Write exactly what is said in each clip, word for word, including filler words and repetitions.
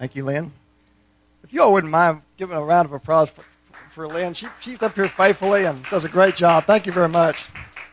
Thank you, Lynn. If you all wouldn't mind giving a round of applause for, for Lynn. She, she's up here faithfully and does a great job. Thank you very much.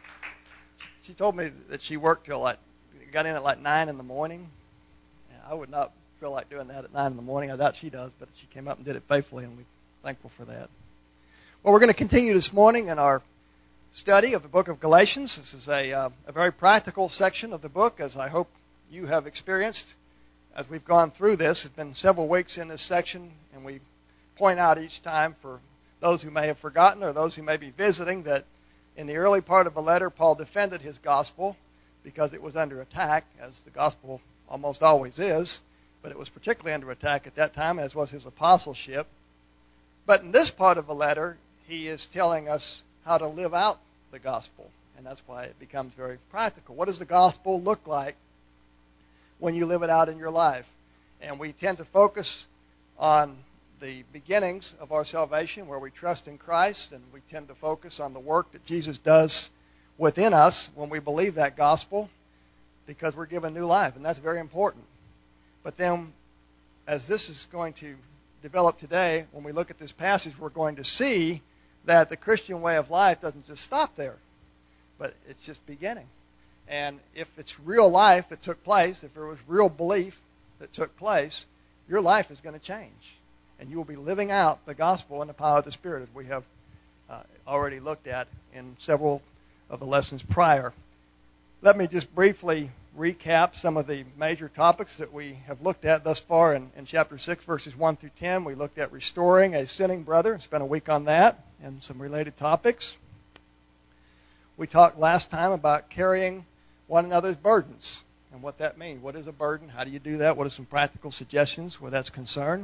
She told me that she worked till like, got in at like nine in the morning. I would not feel like doing that at nine in the morning. I doubt she does, but she came up and did it faithfully, and we're thankful for that. Well, we're going to continue this morning in our study of the book of Galatians. This is a, uh, a very practical section of the book, as I hope you have experienced as we've gone through this. It's been several weeks in this section, and we point out each time for those who may have forgotten or those who may be visiting that in the early part of the letter, Paul defended his gospel because it was under attack, as the gospel almost always is, but it was particularly under attack at that time, as was his apostleship. But in this part of the letter, he is telling us how to live out the gospel, and that's why it becomes very practical. What does the gospel look like when you live it out in your life? And we tend to focus on the beginnings of our salvation, where we trust in Christ, and we tend to focus on the work that Jesus does within us when we believe that gospel, because we're given new life, and that's very important. But then, as this is going to develop today, when we look at this passage, we're going to see that the Christian way of life doesn't just stop there, but it's just beginning. And if it's real life that took place, if there was real belief that took place, your life is going to change. And you will be living out the gospel in the power of the Spirit, as we have uh, already looked at in several of the lessons prior. Let me just briefly recap some of the major topics that we have looked at thus far in, in chapter six, verses one through ten. We looked at restoring a sinning brother and spent a week on that and some related topics. We talked last time about carrying one another's burdens and what that means. What is a burden? How do you do that? What are some practical suggestions where that's concerned?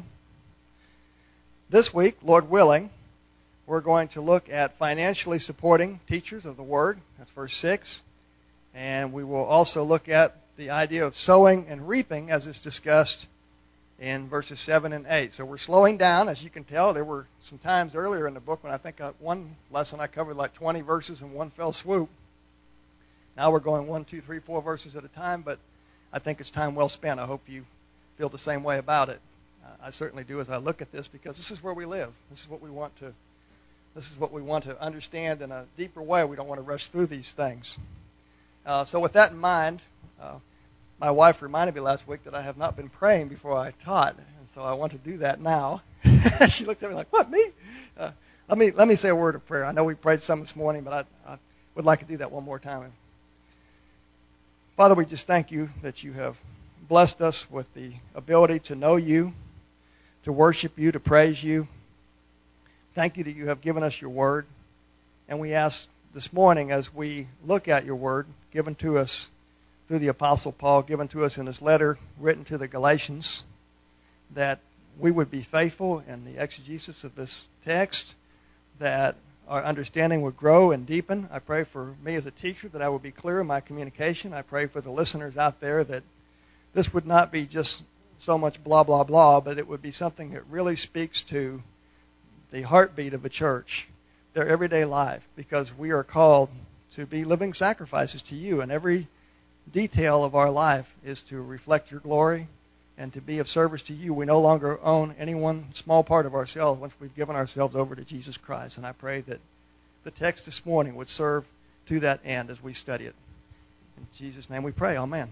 This week, Lord willing, we're going to look at financially supporting teachers of the Word. That's verse six. And we will also look at the idea of sowing and reaping as it's discussed in verses seven and eight. So we're slowing down. As you can tell, there were some times earlier in the book when I think one lesson I covered like twenty verses in one fell swoop. Now we're going one, two, three, four verses at a time, but I think it's time well spent. I hope you feel the same way about it. Uh, I certainly do as I look at this, because this is where we live. This is what we want to This is what we want to understand in a deeper way. We don't want to rush through these things. Uh, so with that in mind, uh, my wife reminded me last week that I have not been praying before I taught, and so I want to do that now. She looked at me like, "What, me?" Uh, let me let me say a word of prayer. I know we prayed some this morning, but I, I would like to do that one more time. Father, we just thank you that you have blessed us with the ability to know you, to worship you, to praise you. Thank you that you have given us your word, and we ask this morning, as we look at your word, given to us through the Apostle Paul, given to us in his letter written to the Galatians, that we would be faithful in the exegesis of this text, that our understanding would grow and deepen. I pray for me as a teacher that I would be clear in my communication. I pray for the listeners out there that this would not be just so much blah, blah, blah, but it would be something that really speaks to the heartbeat of a church, their everyday life, because we are called to be living sacrifices to you, and every detail of our life is to reflect your glory and to be of service to you. We no longer own any one small part of ourselves once we've given ourselves over to Jesus Christ, and I pray that the text this morning would serve to that end as we study it. In Jesus' name we pray. Amen.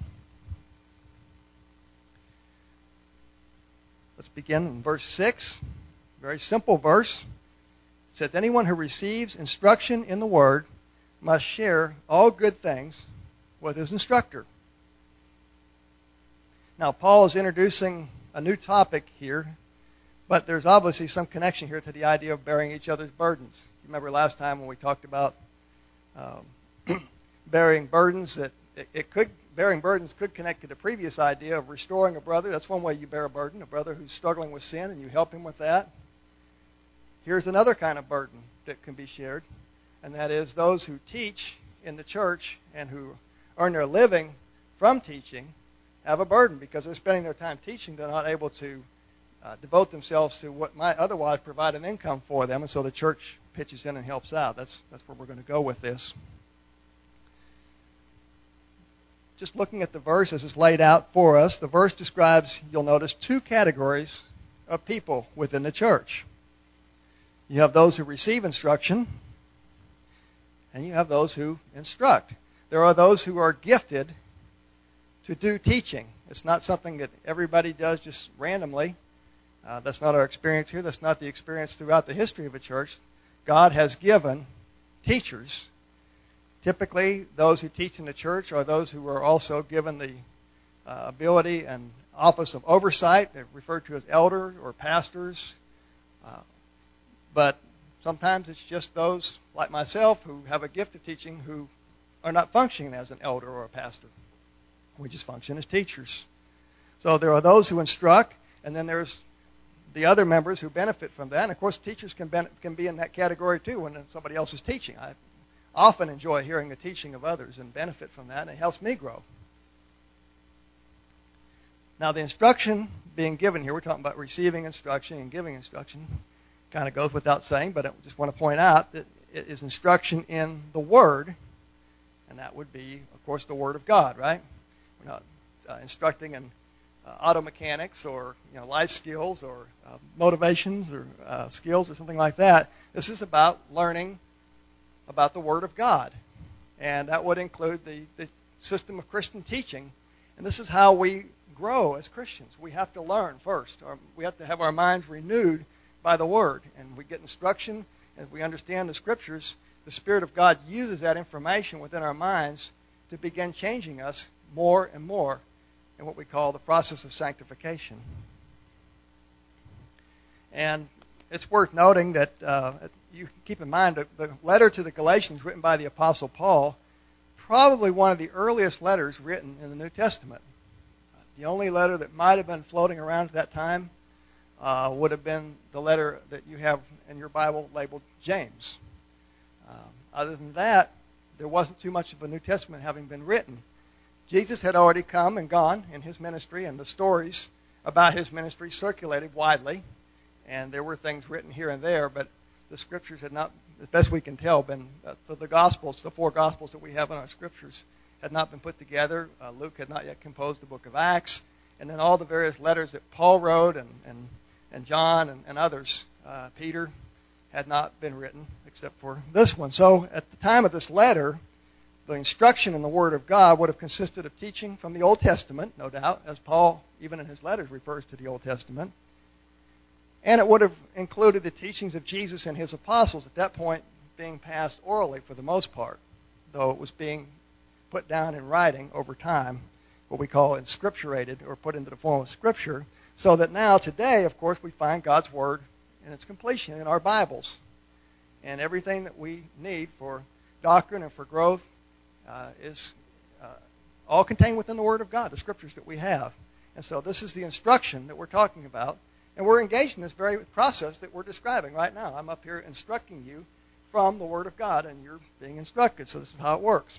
Let's begin in verse six. Very simple verse. It says, anyone who receives instruction in the word must share all good things with his instructor. Now, Paul is introducing a new topic here, but there's obviously some connection here to the idea of bearing each other's burdens. You remember last time when we talked about um, bearing burdens, that it, it could bearing burdens could connect to the previous idea of restoring a brother. That's one way you bear a burden, a brother who's struggling with sin, and you help him with that. Here's another kind of burden that can be shared, and that is those who teach in the church and who earn their living from teaching have a burden because they're spending their time teaching. They're not able to uh, devote themselves to what might otherwise provide an income for them, and so the church pitches in and helps out. That's, that's where we're going to go with this. just looking at the verse as it's laid out for us, the verse describes, you'll notice, two categories of people within the church. You have those who receive instruction, and you have those who instruct. There are those who are gifted to do teaching. It's not something that everybody does just randomly. Uh, that's not our experience here. That's not the experience throughout the history of a church. God has given teachers. Typically, those who teach in the church are those who are also given the uh, ability and office of oversight. They're referred to as elder or pastors. Uh, but sometimes it's just those like myself who have a gift of teaching who are not functioning as an elder or a pastor. We just function as teachers. So there are those who instruct, and then there's the other members who benefit from that. And, of course, teachers can, ben- can be in that category, too, when somebody else is teaching. I often enjoy hearing the teaching of others and benefit from that, and it helps me grow. Now, the instruction being given here, we're talking about receiving instruction and giving instruction. Kind of goes without saying, but I just want to point out that it is instruction in the Word, and that would be, of course, the Word of God, right? We're not uh, instructing in uh, auto mechanics or you know life skills or uh, motivations or uh, skills or something like that. This is about learning about the Word of God, and that would include the, the system of Christian teaching. And this is how we grow as Christians. We have to learn first. Or we have to have our minds renewed by the Word, and we get instruction as we understand the Scriptures. The Spirit of God uses that information within our minds to begin changing us more and more in what we call the process of sanctification. And it's worth noting that uh, you keep in mind that the letter to the Galatians written by the Apostle Paul, probably one of the earliest letters written in the New Testament. The only letter that might have been floating around at that time uh, would have been the letter that you have in your Bible labeled James. Um, other than that, there wasn't too much of a New Testament having been written. Jesus had already come and gone in his ministry, and the stories about his ministry circulated widely, and there were things written here and there, but the Scriptures had not, as best we can tell, been, uh, the, the Gospels, the four Gospels that we have in our Scriptures, had not been put together. Uh, Luke had not yet composed the book of Acts, and then all the various letters that Paul wrote and, and, and John and, and others, uh, Peter, had not been written except for this one. So at the time of this letter, the instruction in the Word of God would have consisted of teaching from the Old Testament, no doubt, as Paul, even in his letters, refers to the Old Testament. And it would have included the teachings of Jesus and his apostles, at that point being passed orally for the most part, though it was being put down in writing over time, what we call inscripturated or put into the form of Scripture, so that now, today, of course, we find God's Word in its completion in our Bibles. And everything that we need for doctrine and for growth uh, is uh, all contained within the Word of God, the Scriptures that we have. And so this is the instruction that we're talking about. And we're engaged in this very process that we're describing right now. I'm up here instructing you from the Word of God, and you're being instructed. So this is how it works.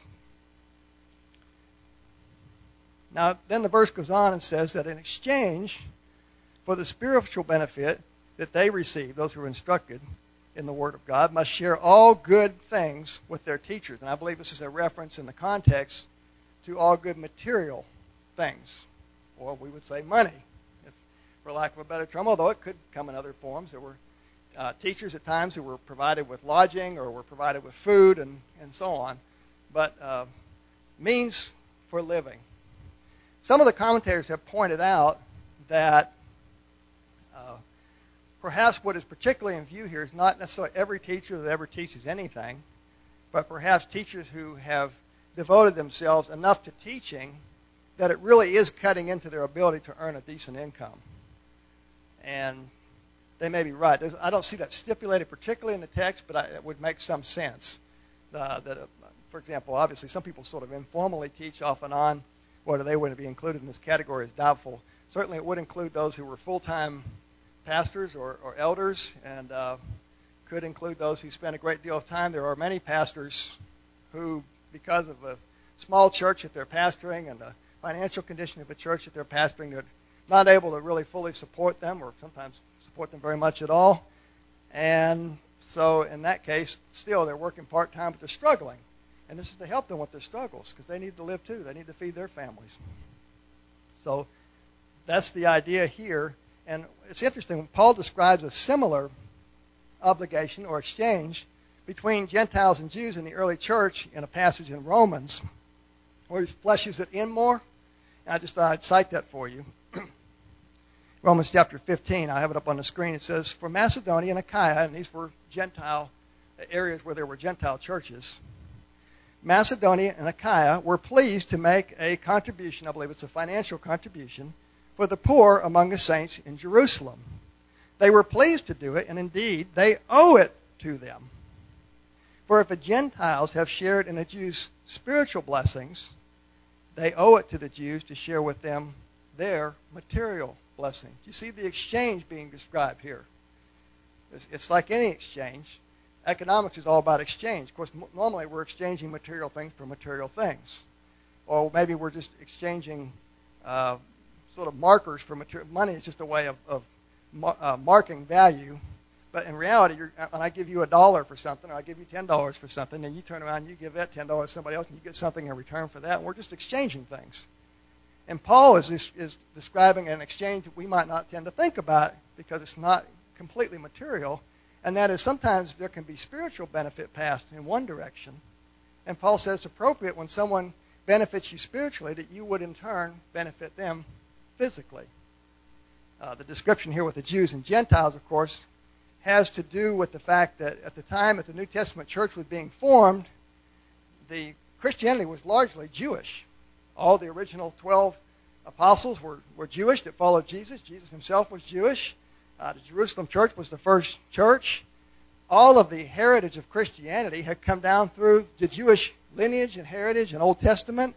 Now, then the verse goes on and says that in exchange for the spiritual benefit that they receive, those who are instructed in the Word of God, must share all good things with their teachers. And I believe this is a reference in the context to all good material things, or we would say money, if, for lack of a better term, although it could come in other forms. There were uh, teachers at times who were provided with lodging or were provided with food and, and so on, but uh, means for living. Some of the commentators have pointed out that uh, perhaps what is particularly in view here is not necessarily every teacher that ever teaches anything, but perhaps teachers who have devoted themselves enough to teaching that it really is cutting into their ability to earn a decent income. And they may be right. There's, I don't see that stipulated particularly in the text, but I, it would make some sense. Uh, that, uh, for example, obviously some people sort of informally teach off and on. Whether they would be included in this category is doubtful. Certainly it would include those who were full-time pastors or, or elders, and uh, could include those who spend a great deal of time. There are many pastors who, because of a small church that they're pastoring and the financial condition of the church that they're pastoring, they're not able to really fully support them or sometimes support them very much at all. And so in that case, still they're working part-time, but they're struggling. And this is to help them with their struggles because they need to live too. They need to feed their families. So that's the idea here. And it's interesting. Paul describes a similar obligation or exchange between Gentiles and Jews in the early church in a passage in Romans where he fleshes it in more. And I just thought I'd cite that for you. Romans chapter fifteen, I have it up on the screen. It says, for Macedonia and Achaia, and these were Gentile areas where there were Gentile churches, Macedonia and Achaia were pleased to make a contribution, I believe it's a financial contribution, for the poor among the saints in Jerusalem. They were pleased to do it, and indeed, they owe it to them. For if the Gentiles have shared in the Jews' spiritual blessings, they owe it to the Jews to share with them their material blessing. Do you see the exchange being described here? It's, it's like any exchange. Economics is all about exchange. Of course, m- normally we're exchanging material things for material things. Or maybe we're just exchanging uh, sort of markers for material. Money is just a way of, of mar- uh, marking value. But in reality, you're, when I give you a dollar for something, or I give you ten dollars for something, and you turn around and you give that ten dollars to somebody else, and you get something in return for that, and we're just exchanging things. And Paul is, is describing an exchange that we might not tend to think about because it's not completely material, and that is sometimes there can be spiritual benefit passed in one direction. And Paul says it's appropriate when someone benefits you spiritually that you would in turn benefit them physically. Uh, the description here with the Jews and Gentiles, of course, has to do with the fact that at the time that the New Testament church was being formed, the Christianity was largely Jewish. All the original twelve apostles were, were Jewish that followed Jesus. Jesus himself was Jewish. Uh, the Jerusalem church was the first church. All of the heritage of Christianity had come down through the Jewish lineage and heritage and Old Testament.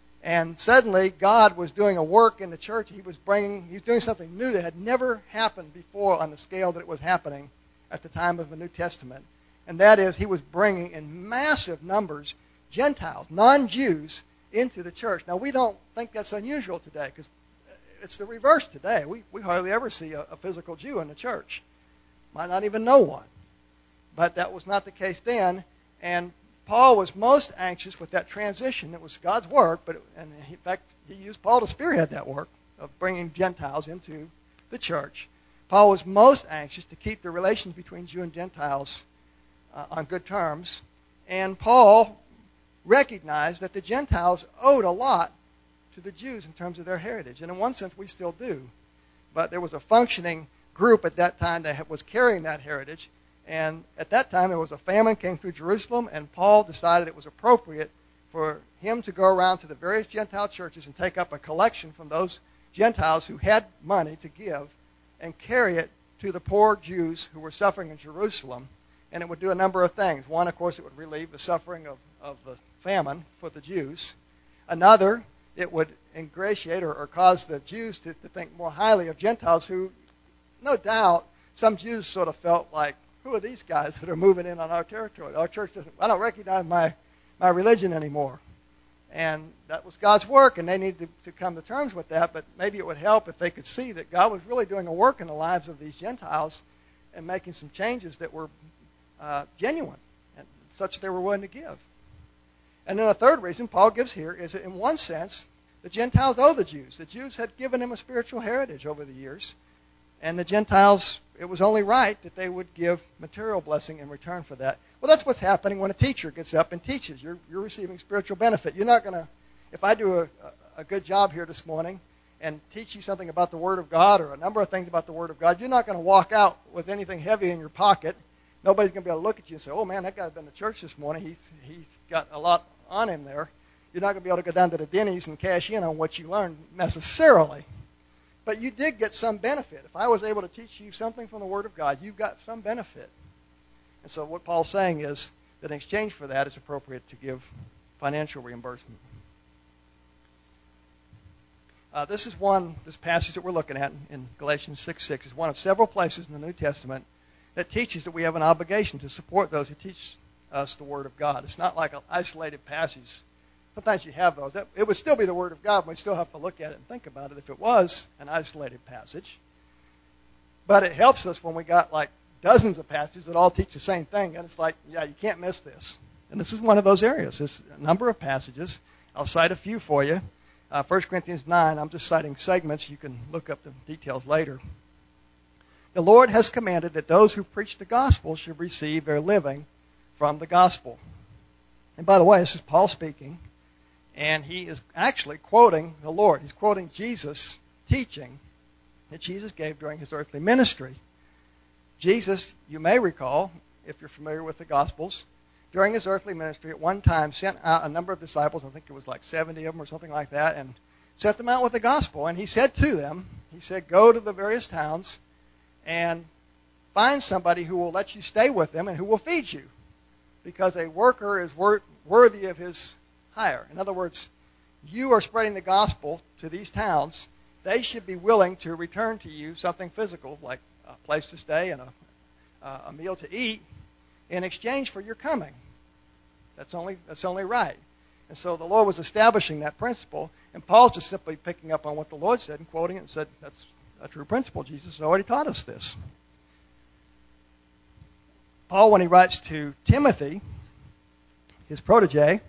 And suddenly God was doing a work in the church. He was bringing, he was doing something new that had never happened before on the scale that it was happening at the time of the New Testament. And that is, he was bringing in massive numbers Gentiles, non-Jews, into the church. Now, we don't think that's unusual today because it's the reverse today. We, we hardly ever see a, a physical Jew in the church. Might not even know one. But that was not the case then. And Paul was most anxious with that transition. It was God's work, but it, and in fact, he used Paul to spearhead that work of bringing Gentiles into the church. Paul was most anxious to keep the relations between Jew and Gentiles uh, on good terms. And Paul recognized that the Gentiles owed a lot to the Jews in terms of their heritage. And in one sense, we still do. But there was a functioning group at that time that was carrying that heritage. And at that time, there was a famine came through Jerusalem, and Paul decided it was appropriate for him to go around to the various Gentile churches and take up a collection from those Gentiles who had money to give and carry it to the poor Jews who were suffering in Jerusalem. And it would do a number of things. One, of course, it would relieve the suffering of, of the famine for the Jews. Another, it would ingratiate or, or cause the Jews to, to think more highly of Gentiles who, no doubt, some Jews sort of felt like, who are these guys that are moving in on our territory? Our church doesn't, I don't recognize my, my religion anymore. And that was God's work, and they needed to, to come to terms with that, but maybe it would help if they could see that God was really doing a work in the lives of these Gentiles and making some changes that were uh, genuine, and such they were willing to give. And then a third reason Paul gives here is that in one sense, the Gentiles owe the Jews. The Jews had given them a spiritual heritage over the years, and the Gentiles, it was only right that they would give material blessing in return for that. Well, that's what's happening when a teacher gets up and teaches. You're, you're receiving spiritual benefit. You're not going to, if I do a, a good job here this morning and teach you something about the Word of God or a number of things about the Word of God, you're not going to walk out with anything heavy in your pocket. Nobody's going to be able to look at you and say, oh, man, that guy's been to church this morning. He's he's got a lot on him there. You're not going to be able to go down to the Denny's and cash in on what you learned necessarily. But you did get some benefit. If I was able to teach you something from the Word of God, you've got some benefit. And so what Paul's saying is that in exchange for that, it's appropriate to give financial reimbursement. Uh, this is one, this passage that we're looking at in Galatians six six is one of several places in the New Testament that teaches that we have an obligation to support those who teach us the Word of God. It's not like an isolated passage. Sometimes you have those. It would still be the Word of God, but we still have to look at it and think about it if it was an isolated passage. But it helps us when we got like dozens of passages that all teach the same thing, and it's like, yeah, you can't miss this. And this is one of those areas. There's a number of passages. I'll cite a few for you. Uh, First Corinthians nine, I'm just citing segments. You can look up the details later. The Lord has commanded that those who preach the gospel should receive their living from the gospel. And by the way, this is Paul speaking, and he is actually quoting the Lord. He's quoting Jesus' teaching that Jesus gave during his earthly ministry. Jesus, you may recall, if you're familiar with the Gospels, during his earthly ministry at one time sent out a number of disciples, I think it was like seventy of them or something like that, and sent them out with the gospel. And he said to them, he said, go to the various towns and find somebody who will let you stay with them and who will feed you, because a worker is wor- worthy of his hire. In other words, you are spreading the gospel to these towns. They should be willing to return to you something physical, like a place to stay and a, uh, a meal to eat, in exchange for your coming. That's only that's only right. And so the Lord was establishing that principle, and Paul's just simply picking up on what the Lord said and quoting it and said, that's a true principle. Jesus has already taught us this. Paul, when he writes to Timothy, his protege,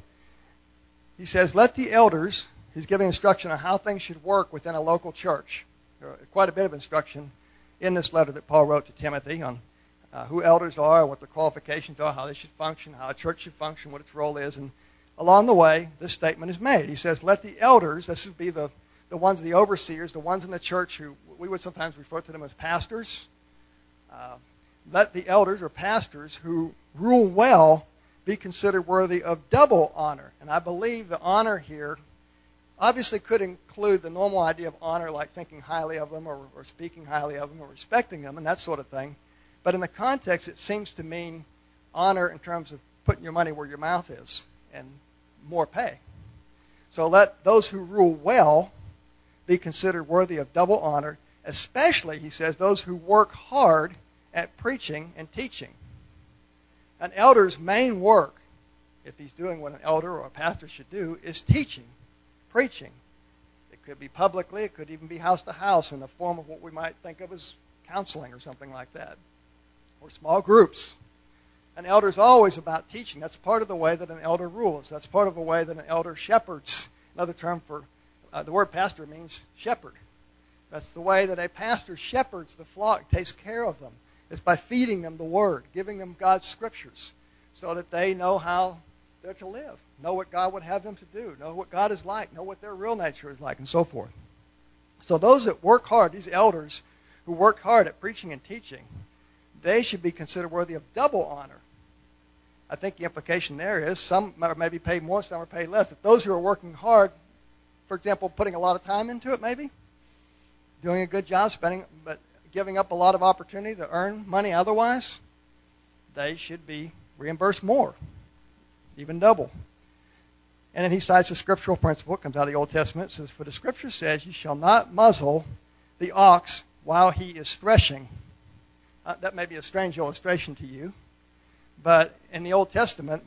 he says, let the elders, he's giving instruction on how things should work within a local church. There are quite a bit of instruction in this letter that Paul wrote to Timothy on uh, who elders are, what their qualifications are, how they should function, how a church should function, what its role is. And along the way, this statement is made. He says, let the elders, this would be the, the ones, the overseers, the ones in the church who we would sometimes refer to them as pastors. Uh, let the elders or pastors who rule well be considered worthy of double honor. And I believe the honor here obviously could include the normal idea of honor, like thinking highly of them or, or speaking highly of them or respecting them and that sort of thing. But in the context, it seems to mean honor in terms of putting your money where your mouth is and more pay. So let those who rule well be considered worthy of double honor, especially, he says, those who work hard at preaching and teaching. An elder's main work, if he's doing what an elder or a pastor should do, is teaching, preaching. It could be publicly, it could even be house to house in the form of what we might think of as counseling or something like that, or small groups. An elder is always about teaching. That's part of the way that an elder rules. That's part of the way that an elder shepherds. Another term for uh, the word pastor means shepherd. That's the way that a pastor shepherds the flock, takes care of them. It's by feeding them the word, giving them God's scriptures so that they know how they're to live, know what God would have them to do, know what God is like, know what their real nature is like, and so forth. So those that work hard, these elders who work hard at preaching and teaching, they should be considered worthy of double honor. I think the implication there is some are maybe paid more, some are paid less. If those who are working hard, for example, putting a lot of time into it maybe, doing a good job, spending, but giving up a lot of opportunity to earn money otherwise, they should be reimbursed more, even double. And then he cites a scriptural principle, it comes out of the Old Testament. It says, for the scripture says, you shall not muzzle the ox while he is threshing. Uh, that may be a strange illustration to you, but in the Old Testament,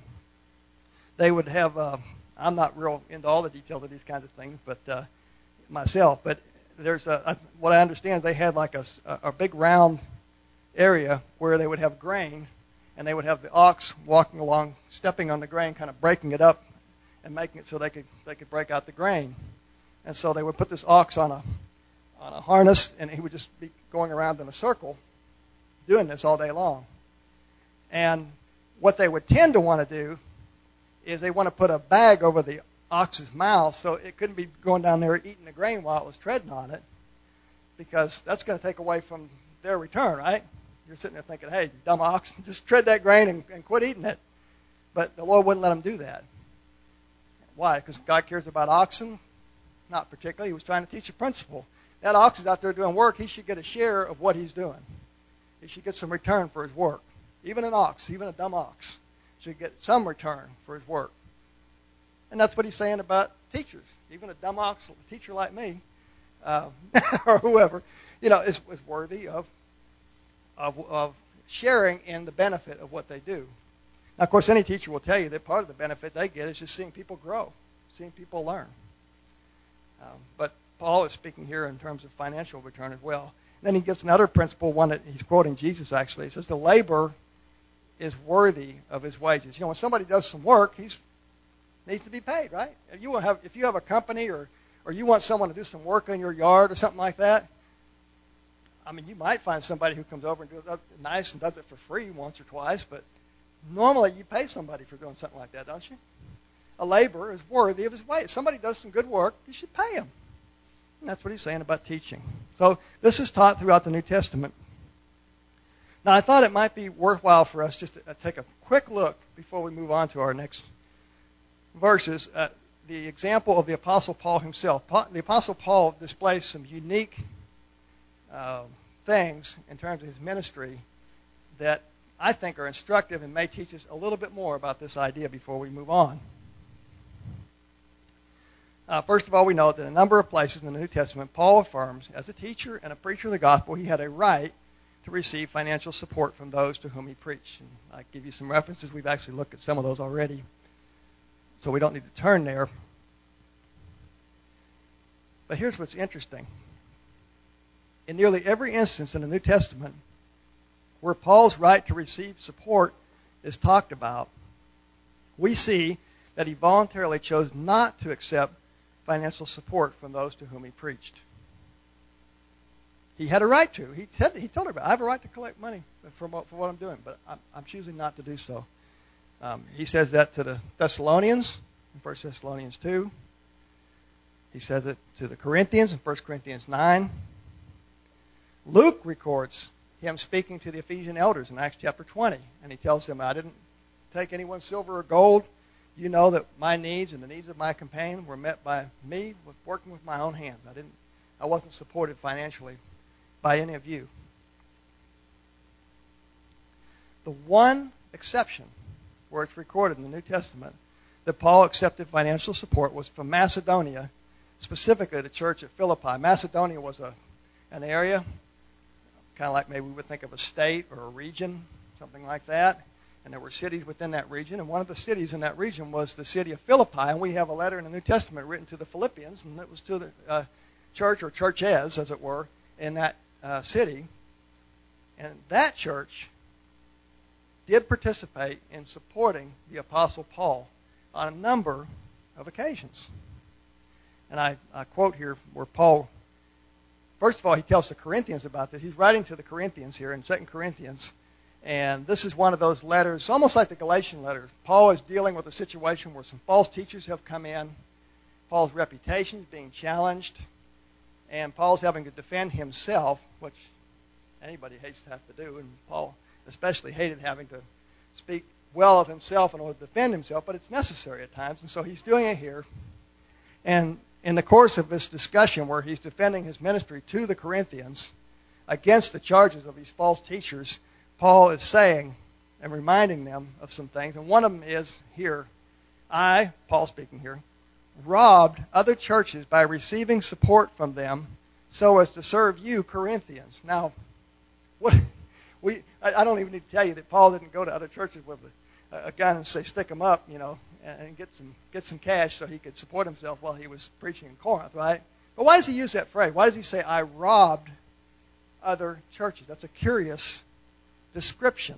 they would have, uh, I'm not real into all the details of these kinds of things, but uh, myself, but there's a, a, what I understand, they had like a, a big round area where they would have grain, and they would have the ox walking along, stepping on the grain, kind of breaking it up and making it so they could they could break out the grain. And so they would put this ox on a on a harness, and he would just be going around in a circle doing this all day long. And what they would tend to want to do is they want to put a bag over the ox's mouth so it couldn't be going down there eating the grain while it was treading on it, because that's going to take away from their return, right? You're sitting there thinking, hey, you dumb ox, just tread that grain and, and quit eating it. But the Lord wouldn't let them do that. Why? Because God cares about oxen? Not particularly. He was trying to teach a principle. That ox is out there doing work. He should get a share of what he's doing. He should get some return for his work. Even an ox, even a dumb ox, should get some return for his work. And that's what he's saying about teachers. Even a dumb ox, a teacher like me, uh, or whoever, you know, is, is worthy of, of of sharing in the benefit of what they do. Now, of course, any teacher will tell you that part of the benefit they get is just seeing people grow, seeing people learn. Um, but Paul is speaking here in terms of financial return as well. And then he gives another principle, one that he's quoting Jesus actually. He says the labor is worthy of his wages. You know, when somebody does some work, he needs to be paid, right? If you have, if you have a company or, or you want someone to do some work in your yard or something like that, I mean, you might find somebody who comes over and does it nice and does it for free once or twice, but normally you pay somebody for doing something like that, don't you? A laborer is worthy of his wage. If somebody does some good work, you should pay him. And that's what he's saying about teaching. So this is taught throughout the New Testament. Now, I thought it might be worthwhile for us just to take a quick look before we move on to our next verses at the example of the Apostle Paul himself. The Apostle Paul displays some unique uh, things in terms of his ministry that I think are instructive and may teach us a little bit more about this idea before we move on. Uh, first of all, we know that in a number of places in the New Testament, Paul affirms, as a teacher and a preacher of the gospel, he had a right to receive financial support from those to whom he preached. And I give you some references. We've actually looked at some of those already, so we don't need to turn there. But here's what's interesting. In nearly every instance in the New Testament where Paul's right to receive support is talked about, we see that he voluntarily chose not to accept financial support from those to whom he preached. He had a right to. He said, he told everybody, I have a right to collect money for what, for what I'm doing, but I'm, I'm choosing not to do so. Um, he says that to the Thessalonians in First Thessalonians two. He says it to the Corinthians in First Corinthians nine. Luke records him speaking to the Ephesian elders in Acts chapter twenty, and he tells them, I didn't take anyone's silver or gold. You know that my needs and the needs of my companion were met by me with working with my own hands. I didn't, I wasn't supported financially by any of you. The one exception where it's recorded in the New Testament that Paul accepted financial support was from Macedonia, specifically the church at Philippi. Macedonia was a an area, kind of like maybe we would think of a state or a region, something like that. And there were cities within that region, and one of the cities in that region was the city of Philippi. And we have a letter in the New Testament written to the Philippians, and it was to the uh, church or churches, as it were, in that uh, city. And that church did participate in supporting the Apostle Paul on a number of occasions. And I, I quote here where Paul, first of all, he tells the Corinthians about this. He's writing to the Corinthians here in Second Corinthians. And this is one of those letters, almost like the Galatian letters. Paul is dealing with a situation where some false teachers have come in. Paul's reputation is being challenged. And Paul's having to defend himself, which anybody hates to have to do. And Paul especially hated having to speak well of himself in order to defend himself. But it's necessary at times. And so he's doing it here. And in the course of this discussion where he's defending his ministry to the Corinthians against the charges of these false teachers, Paul is saying and reminding them of some things. And one of them is here, I, Paul speaking here, robbed other churches by receiving support from them so as to serve you, Corinthians. Now, what we I, I don't even need to tell you that Paul didn't go to other churches with a, a gun and say, stick them up, you know, and, and get some get some cash so he could support himself while he was preaching in Corinth, right? But why does he use that phrase? Why does he say, I robbed other churches? That's a curious description.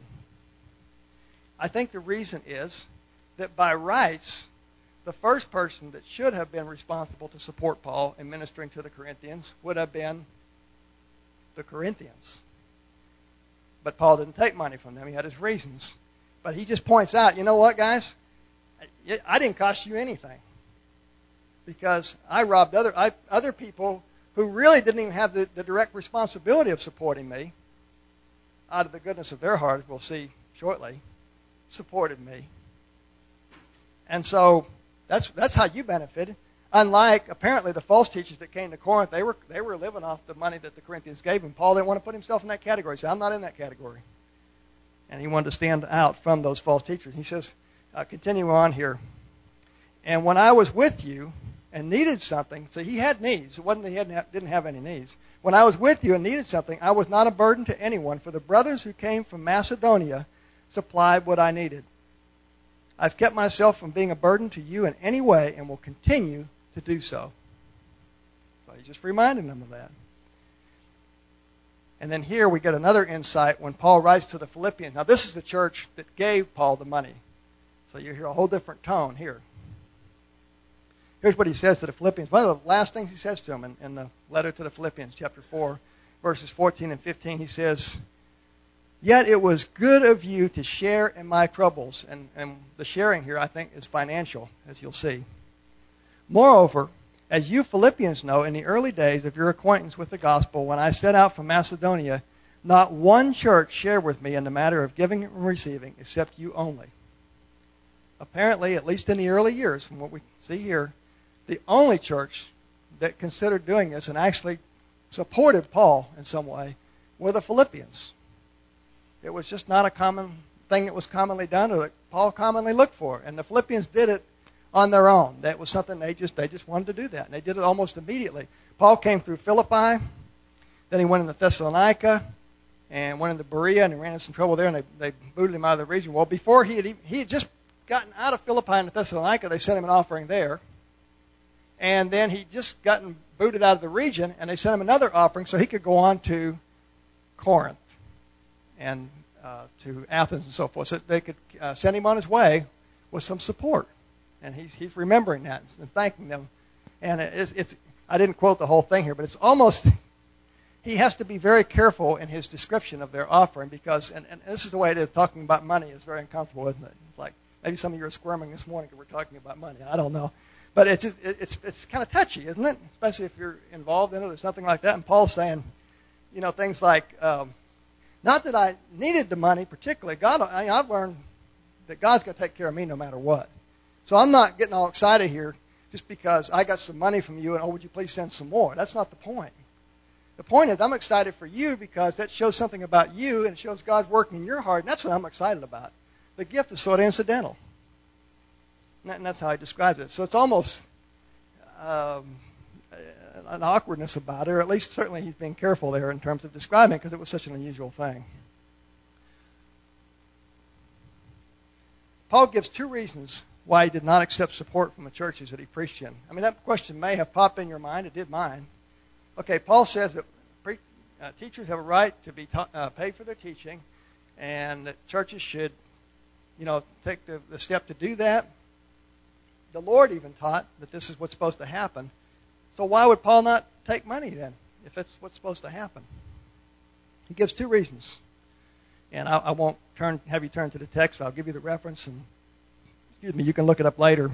I think the reason is that by rights, the first person that should have been responsible to support Paul in ministering to the Corinthians would have been the Corinthians. But Paul didn't take money from them. He had his reasons. But he just points out, you know what, guys? I didn't cost you anything because I robbed other I, other people who really didn't even have the, the direct responsibility of supporting me. Out of the goodness of their heart, we'll see shortly, supported me. And so that's that's how you benefited. Unlike, apparently, the false teachers that came to Corinth, they were they were living off the money that the Corinthians gave him. Paul didn't want to put himself in that category. He said, I'm not in that category. And he wanted to stand out from those false teachers. He says, uh, continue on here. And when I was with you and needed something, so he had needs. It wasn't that he hadn't have, didn't have any needs. When I was with you and needed something, I was not a burden to anyone, for the brothers who came from Macedonia supplied what I needed. I've kept myself from being a burden to you in any way and will continue to do so. So he's just reminding them of that. And then here we get another insight when Paul writes to the Philippians. Now, this is the church that gave Paul the money. So you hear a whole different tone here. Here's what he says to the Philippians. One of the last things he says to them in, in the letter to the Philippians, chapter four, verses fourteen and fifteen, he says, "Yet it was good of you to share in my troubles." And, and the sharing here, I think, is financial, as you'll see. "Moreover, as you Philippians know, in the early days of your acquaintance with the gospel, when I set out from Macedonia, not one church shared with me in the matter of giving and receiving, except you only." Apparently, at least in the early years, from what we see here, the only church that considered doing this and actually supported Paul in some way were the Philippians. It was just not a common thing that was commonly done or that Paul commonly looked for. And the Philippians did it on their own. That was something they just they just wanted to do that. And they did it almost immediately. Paul came through Philippi. Then he went into Thessalonica and went into Berea and he ran into some trouble there and they, they booted him out of the region. Well, before he had, he had just gotten out of Philippi and Thessalonica, they sent him an offering there. And then he just gotten booted out of the region and they sent him another offering so he could go on to Corinth and uh, to Athens and so forth. So they could uh, send him on his way with some support. And he's, he's remembering that and thanking them. And it's, it's, I didn't quote the whole thing here, but it's almost, he has to be very careful in his description of their offering because, and, and this is the way it is, talking about money is very uncomfortable, isn't it? It's like, maybe some of you are squirming this morning because we're talking about money. I don't know. But it's, just, it's, it's kind of touchy, isn't it? Especially if you're involved in it or something like that. And Paul's saying, you know, things like, um, not that I needed the money particularly. God, I, I've learned that God's going to take care of me no matter what. So I'm not getting all excited here just because I got some money from you and, oh, would you please send some more? That's not the point. The point is I'm excited for you because that shows something about you and it shows God's working in your heart, and that's what I'm excited about. The gift is sort of incidental. And that's how he describes it. So it's almost um, an awkwardness about it, or at least certainly he's being careful there in terms of describing it because it was such an unusual thing. Paul gives two reasons why he did not accept support from the churches that he preached in. I mean, that question may have popped in your mind. It did mine. Okay, Paul says that pre- uh, teachers have a right to be ta- uh, paid for their teaching, and that churches should, you know, take the, the step to do that. The Lord even taught that this is what's supposed to happen. So why would Paul not take money then, if that's what's supposed to happen? He gives two reasons. And I, I won't turn have you turn to the text. I'll give you the reference, and excuse me, you can look it up later.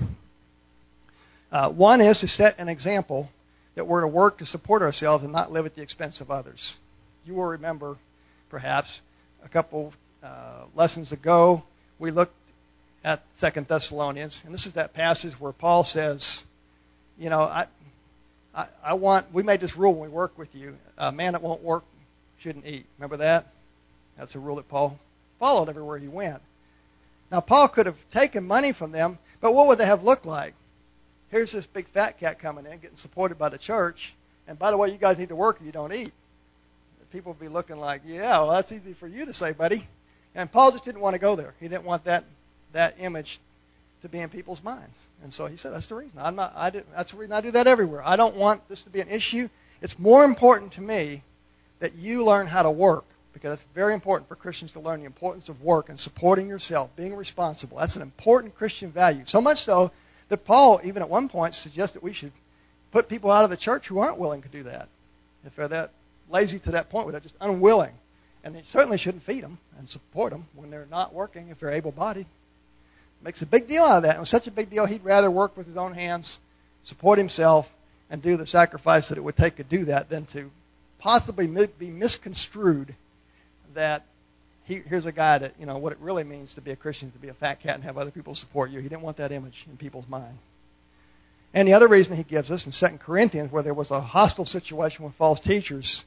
Uh, one is to set an example that we're to work to support ourselves and not live at the expense of others. You will remember, perhaps, a couple uh, lessons ago, we looked at Second Thessalonians, and this is that passage where Paul says, you know, I, I, I want, we made this rule when we work with you, a man that won't work shouldn't eat. Remember that? That's a rule that Paul followed everywhere he went. Now, Paul could have taken money from them, but what would they have looked like? Here's this big fat cat coming in, getting supported by the church, and by the way, you guys need to work or you don't eat. People would be looking like, yeah, well, that's easy for you to say, buddy. And Paul just didn't want to go there. He didn't want that that image to be in people's minds. And so he said, that's the reason. I'm not, I didn't, that's the reason I do that everywhere. I don't want this to be an issue. It's more important to me that you learn how to work, because it's very important for Christians to learn the importance of work and supporting yourself, being responsible. That's an important Christian value. So much so that Paul, even at one point, suggests that we should put people out of the church who aren't willing to do that. If they're that lazy to that point where they're just unwilling. And they certainly shouldn't feed them and support them when they're not working, if they're able-bodied. Makes a big deal out of that. It was such a big deal, he'd rather work with his own hands, support himself, and do the sacrifice that it would take to do that than to possibly be misconstrued that he, here's a guy that, you know, what it really means to be a Christian, to be a fat cat and have other people support you. He didn't want that image in people's mind. And the other reason he gives us in Second Corinthians, where there was a hostile situation with false teachers,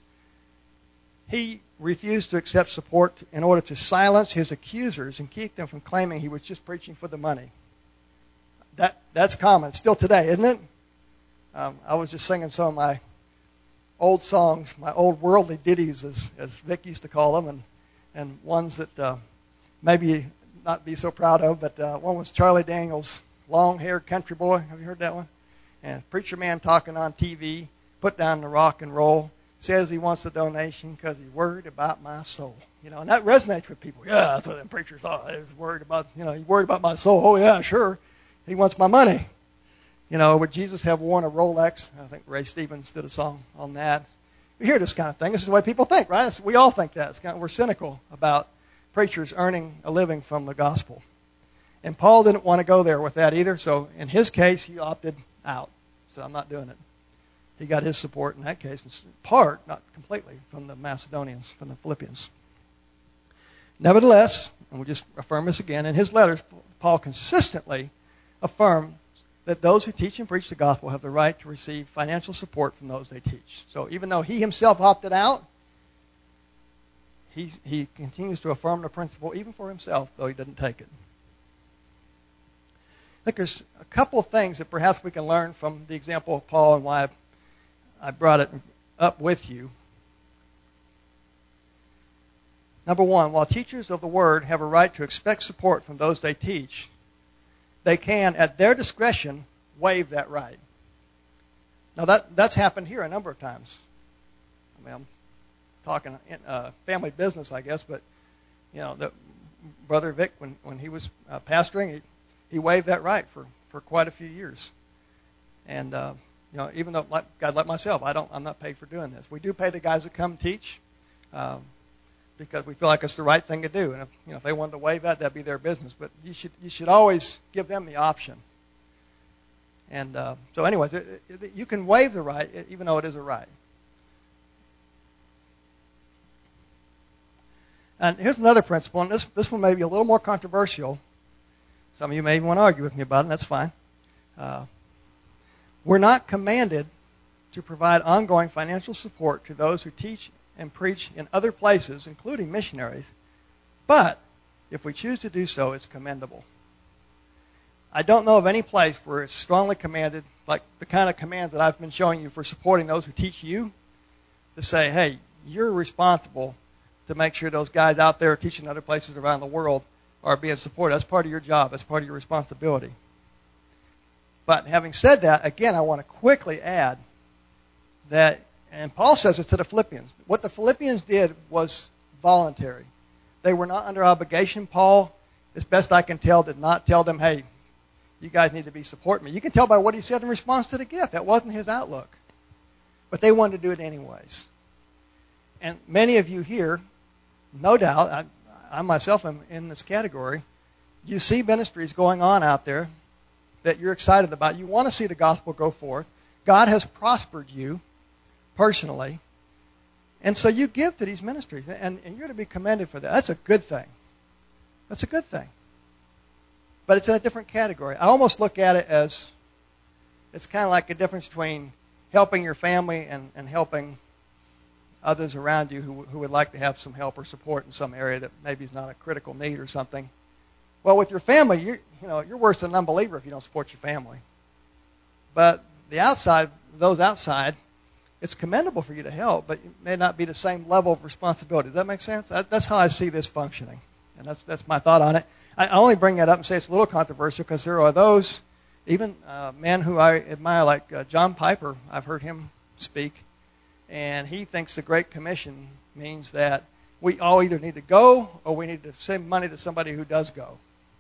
he refused to accept support in order to silence his accusers and keep them from claiming he was just preaching for the money. That That's common still today, isn't it? Um, I was just singing some of my old songs, my old worldly ditties, as, as Vic used to call them, and, and ones that uh, maybe not be so proud of, but uh, one was Charlie Daniels' Long-Haired Country Boy. Have you heard that one? And preacher man talking on T V, put down the rock and roll, says he wants a donation because he's worried about my soul. You know, and that resonates with people. Yeah, that's what them preachers thought. He was worried about, you know, he's worried about my soul. Oh, yeah, sure. He wants my money. You know, would Jesus have worn a Rolex? I think Ray Stevens did a song on that. We hear this kind of thing. This is the way people think, right? It's, we all think that. It's kind of, we're cynical about preachers earning a living from the gospel. And Paul didn't want to go there with that either, so in his case, he opted out. He said, I'm not doing it. He got his support in that case, in part, not completely, from the Macedonians, from the Philippians. Nevertheless, and we'll just affirm this again, in his letters, Paul consistently affirmed that those who teach and preach the gospel have the right to receive financial support from those they teach. So even though he himself opted out, he, he continues to affirm the principle even for himself, though he didn't take it. I think there's a couple of things that perhaps we can learn from the example of Paul and why I brought it up with you. Number one, while teachers of the word have a right to expect support from those they teach, they can, at their discretion, waive that right. Now, that that's happened here a number of times. I mean, I'm talking in, uh, family business, I guess, but, you know, the, Brother Vic, when, when he was uh, pastoring, he, he waived that right for, for quite a few years. And, uh, you know, even though, like God, like myself, I don't, I'm not paid for doing this. We do pay the guys that come teach um, because we feel like it's the right thing to do. And if, you know, if they wanted to waive that, that'd be their business. But you should, you should always give them the option. And uh, so, anyways, it, it, you can waive the right, even though it is a right. And here's another principle, and this this one may be a little more controversial. Some of you may even want to argue with me about it, and that's fine. Uh, we're not commanded to provide ongoing financial support to those who teach and preach in other places, including missionaries, but if we choose to do so, it's commendable. I don't know of any place where it's strongly commanded, like the kind of commands that I've been showing you for supporting those who teach you, to say, hey, you're responsible to make sure those guys out there teaching other places around the world are being supported. That's part of your job. That's part of your responsibility. But having said that, again, I want to quickly add that, and Paul says it to the Philippians, what the Philippians did was voluntary. They were not under obligation. Paul, as best I can tell, did not tell them, hey, you guys need to be supporting me. You can tell by what he said in response to the gift. That wasn't his outlook. But they wanted to do it anyways. And many of you here, no doubt, I, I myself am in this category, you see ministries going on out there that you're excited about. You want to see the gospel go forth. God has prospered you personally. And so you give to these ministries. And, and you're to be commended for that. That's a good thing. That's a good thing. But it's in a different category. I almost look at it as it's kind of like a difference between helping your family and, and helping others around you who, who would like to have some help or support in some area that maybe is not a critical need or something. Well, with your family, you're, you know, you're worse than an unbeliever if you don't support your family. But the outside, those outside, it's commendable for you to help, but it may not be the same level of responsibility. Does that make sense? That, that's how I see this functioning. And that's that's my thought on it. I only bring that up and say it's a little controversial because there are those, even uh, men who I admire, like uh, John Piper. I've heard him speak, and he thinks the Great Commission means that we all either need to go or we need to send money to somebody who does go.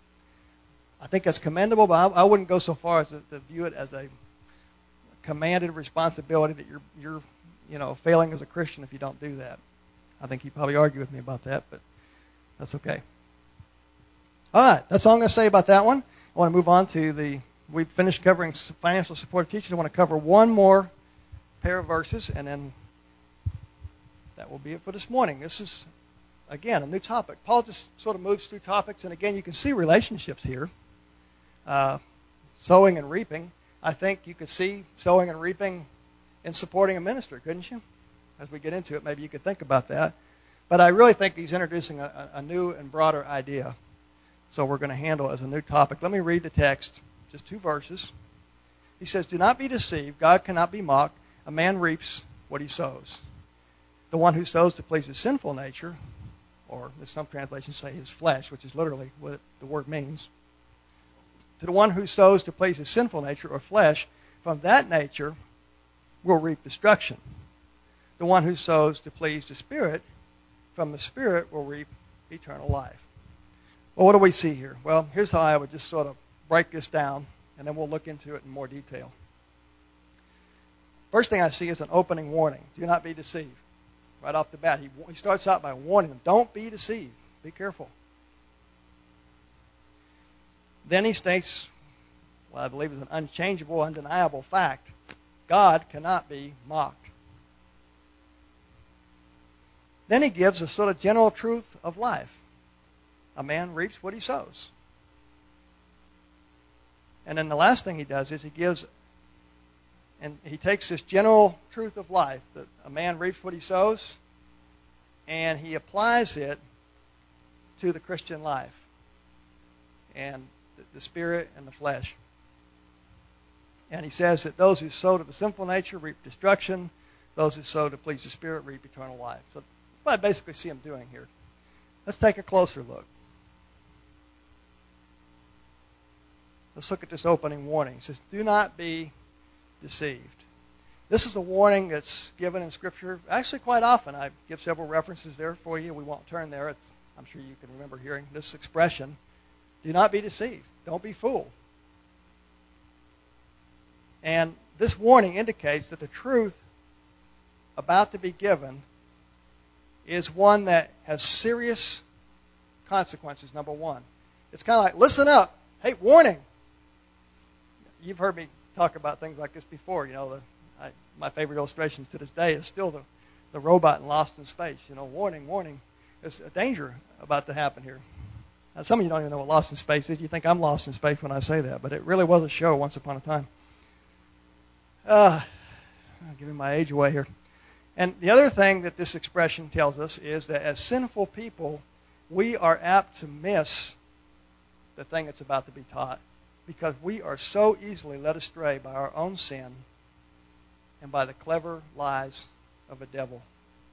I think that's commendable, but I, I wouldn't go so far as to, to view it as a commanded responsibility that you're you're you know failing as a Christian if you don't do that. I think he'd probably argue with me about that, but that's okay. All right, that's all I'm going to say about that one. I want to move on to the, we've finished covering financial support of teachers. I want to cover one more pair of verses, and then that will be it for this morning. This is, again, a new topic. Paul just sort of moves through topics, and again, you can see relationships here. Uh, sowing and reaping. I think you could see sowing and reaping in supporting a minister, couldn't you? As we get into it, maybe you could think about that. But I really think he's introducing a, a new and broader idea. So we're going to handle it as a new topic. Let me read the text, just two verses. He says, do not be deceived. God cannot be mocked. A man reaps what he sows. The one who sows to please his sinful nature, or as some translations say, his flesh, which is literally what the word means. To the one who sows to please his sinful nature or flesh, from that nature will reap destruction. The one who sows to please the Spirit, from the Spirit will reap eternal life. Well, what do we see here? Well, here's how I would just sort of break this down, and then we'll look into it in more detail. First thing I see is an opening warning. Do not be deceived. Right off the bat, he, he starts out by warning them, don't be deceived. Be careful. Then he states, what I believe is an unchangeable, undeniable fact. God cannot be mocked. Then he gives a sort of general truth of life. A man reaps what he sows. And then the last thing he does is he gives, and he takes this general truth of life, that a man reaps what he sows, and he applies it to the Christian life and the spirit and the flesh. And he says that those who sow to the sinful nature reap destruction. Those who sow to please the Spirit reap eternal life. So that's what I basically see him doing here. Let's take a closer look. Let's look at this opening warning. It says, do not be deceived. This is a warning that's given in Scripture actually quite often. I give several references there for you. We won't turn there. It's, I'm sure you can remember hearing this expression. Do not be deceived. Don't be fooled. And this warning indicates that the truth about to be given is one that has serious consequences, number one. It's kind of like, listen up. Hey, warning. You've heard me talk about things like this before. You know, the, I, my favorite illustration to this day is still the, the robot in Lost in Space. You know, warning, warning. There's a danger about to happen here. Now, some of you don't even know what Lost in Space is. You think I'm lost in space when I say that, but it really was a show once upon a time. Uh, I'm giving my age away here. And the other thing that this expression tells us is that as sinful people, we are apt to miss the thing that's about to be taught because we are so easily led astray by our own sin and by the clever lies of the devil.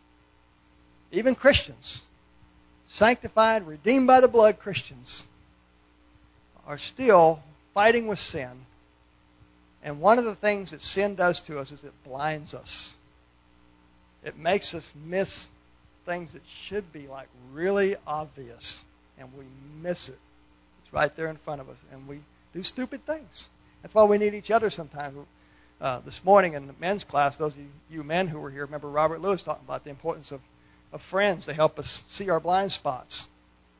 Even Christians, sanctified, redeemed by the blood Christians, are still fighting with sin. And one of the things that sin does to us is it blinds us. It makes us miss things that should be like really obvious, and we miss it. It's right there in front of us, and we do stupid things. That's why we need each other sometimes. Uh, this morning in the men's class, those of you men who were here, remember Robert Lewis talking about the importance of, of friends to help us see our blind spots.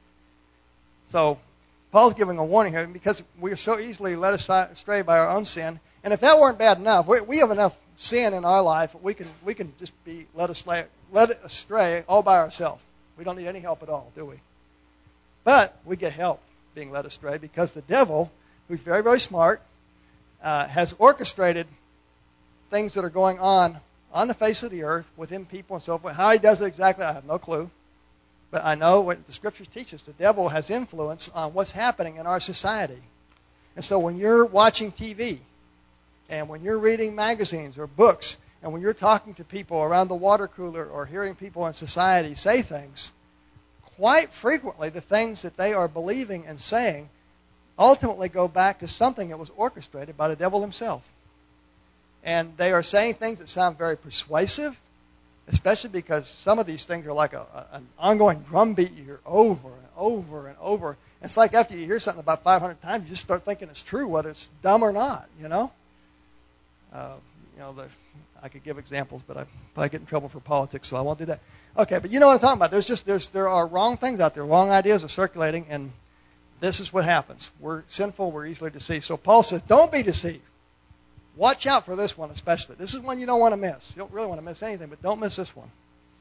So Paul's giving a warning here because we are so easily led astray by our own sin. And if that weren't bad enough, we, we have enough sin in our life, we can we can just be led astray, led astray all by ourselves. We don't need any help at all, do we? But we get help being led astray because the devil, who's very, very smart, uh, has orchestrated things that are going on on the face of the earth within people and so forth. How he does it exactly, I have no clue. But I know what the Scriptures teach us. The devil has influence on what's happening in our society. And so when you're watching T V, and when you're reading magazines or books, and when you're talking to people around the water cooler or hearing people in society say things, quite frequently the things that they are believing and saying ultimately go back to something that was orchestrated by the devil himself. And they are saying things that sound very persuasive, especially because some of these things are like a, a, an ongoing drumbeat you hear over and over and over. It's like after you hear something about five hundred times, you just start thinking it's true, whether it's dumb or not, you know? Uh, you know, the, I could give examples, but I probably get in trouble for politics, so I won't do that. Okay, but you know what I'm talking about. There's just there's there are wrong things out there, wrong ideas are circulating, and this is what happens. We're sinful, we're easily deceived. So Paul says, don't be deceived. Watch out for this one especially. This is one you don't want to miss. You don't really want to miss anything, but don't miss this one.